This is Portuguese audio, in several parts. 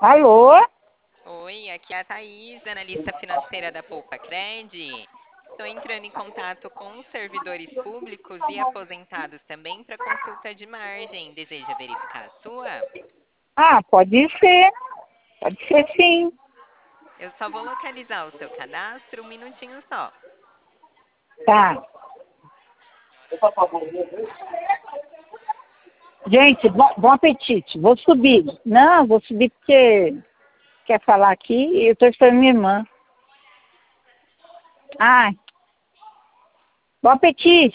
Alô? Oi, aqui é a Thaís, analista financeira da Poupa Cred. Estou entrando em contato com os servidores públicos e aposentados também para consulta de margem. Deseja verificar a sua? Ah, pode ser. Pode ser sim. Eu só vou localizar o seu cadastro, um minutinho só. Tá. Gente, bom apetite. Vou subir. Não, vou subir porque quer falar aqui e eu estou esperando minha irmã. Ai, bom apetite.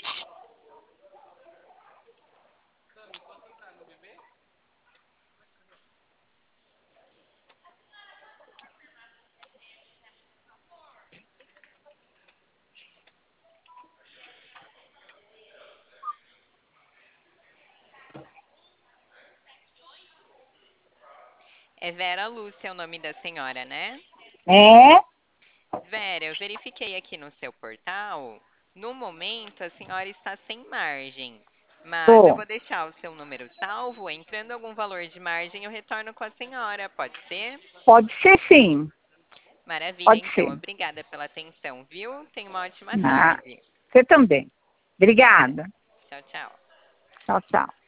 É Vera Lúcia o nome da senhora, né? É? Vera, eu verifiquei aqui no seu portal. No momento, a senhora está sem margem. Mas eu Tô. vou deixar o seu número salvo. Entrando algum valor de margem, eu retorno com a senhora. Pode ser? Pode ser sim. Maravilha, Pode então. ser. Obrigada pela atenção, viu? Tenha uma ótima Ah, tarde. você também. Obrigada. Tchau, tchau. Tchau, tchau.